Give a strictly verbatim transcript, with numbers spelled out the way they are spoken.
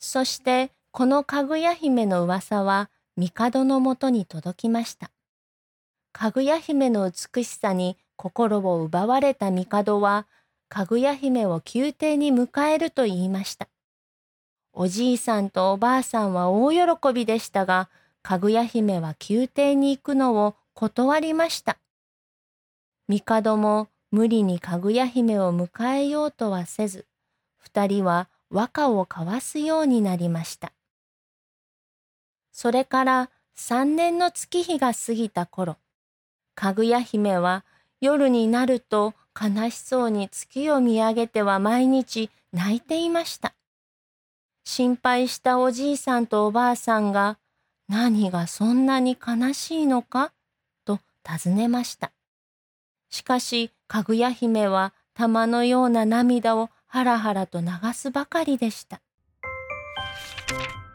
そしてこのかぐや姫の噂は帝のもとに届きました。かぐや姫の美しさに心を奪われた帝は、かぐや姫を宮廷に迎えると言いました。おじいさんとおばあさんは大喜びでしたが、かぐや姫は宮廷に行くのを断りました。帝も無理にかぐや姫を迎えようとはせず、二人は和歌を交わすようになりました。それから三年の月日が過ぎた頃、かぐや姫は夜になると悲しそうに月を見上げては毎日泣いていました。心配したおじいさんとおばあさんが、何がそんなに悲しいのかと尋ねました。しかし、かぐや姫は玉のような涙をはらはらと流すばかりでした。